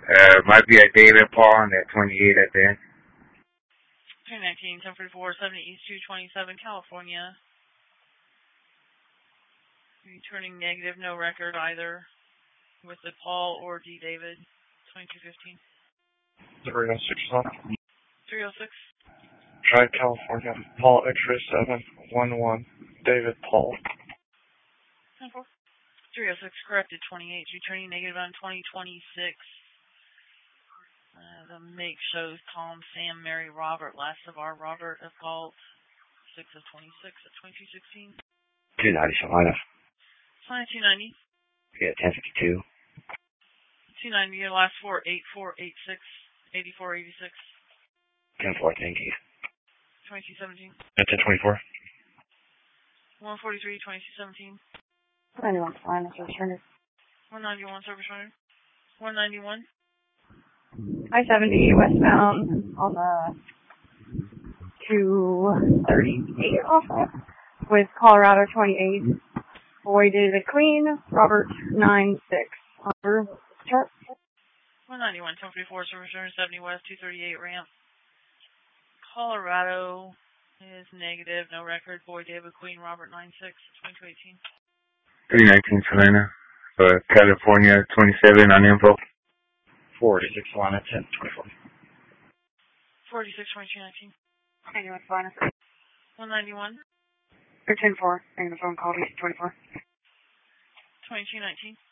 Might be a David Paul and that 28 at the end. 219, 1044, 70 East 227, California. Returning negative, no record either with the Paul or D. David. 2215. 306 on. 306. Drive, California. Paul X-ray 711. David Paul. 10-4. 306 corrected 28. Returning negative on 2026. The make shows Tom, Sam, Mary, Robert, last of our Robert of Galt. 6 of 26 at 2216. 290 Salina. Salina 290. Yeah, 1052. 290, your last four, 8486, 8486. 10-4, thank you. 2217. At 1024. 143, 2217. 91, fine, that's returner. 191, service runner. 191. I-70 westbound on the 238 off ramp with Colorado 28. Boy David Queen, Robert 96. Hunter, chart. 191, 1044, service runner 70 west, 238 ramp. Colorado is negative, no record. Boy David Queen, Robert 96, 2218. 319 Salina. California 27 on info. 46 Salina, 1024. 46, 2219. 91, fine. 191. Or 10-4, I'm going to phone call 24. 2219.